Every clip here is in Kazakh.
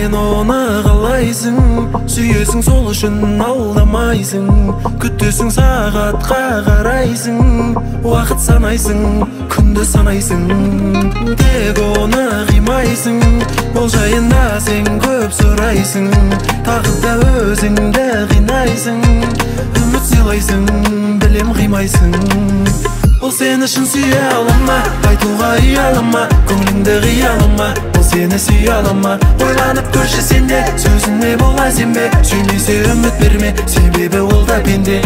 сен оны қалайсың, сүйесің сол үшін алдамайсың, күтесің сағатқа қарайсың, уақыт санайсың, күнді санайсың, тек оны қимайсың, ол жайында сен көп сұрайсың, тағы да өзіңді қинайсың, үміт сыйлайсың, білем қимайсың. Ол сен үшін сүйе алама, айтуға ұялама, көңіліңді қиялама, ол сені сүйе алама. Ойланып көрші сенде, сөзіне бола сенбе, сүймесе үміт берме, себебі ол да пенде.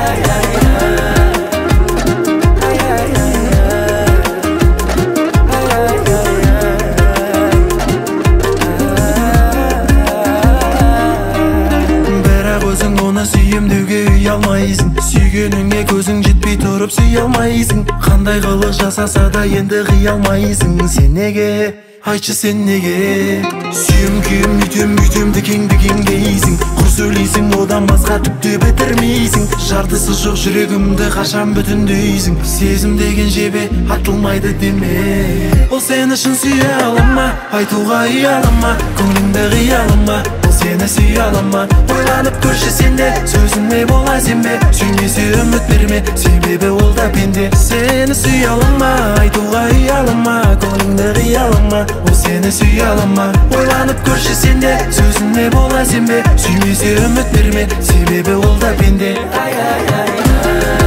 Бірақ өзің оны сүйем деуге ұялмайсың, сүйгеніңе көзің жетпей тұрып сүйе алмайсың. Қандай қылық жасаса да енді қия алмайсың. Сен неге, айтшы сен неге? Сүйем күйем үйтем дікеңді кеңдейсің, құр сөйлейсің, одан басқа түкте бітірмейсің. Жартысы жоқ жүрегімді қашан бүтіндейсің, сезім деген жебе атылмайды деме. Ол сен үшін сүйе алама, айтуға ұялама, көңіліңді қиялама, ол сені сүйе алама. Ойланып көрші сенде, сөзіне бола сенбе, сүймесе үміт берме, себебі ол да пенде. Сені сүйе алама, айтуға ұялама, көңіліңді қиялама, ол сені сүйе алама. Ойланып көрші сенде, сөзіне бола сенбе, сүймесе үміт берме, себебі ол да пенде.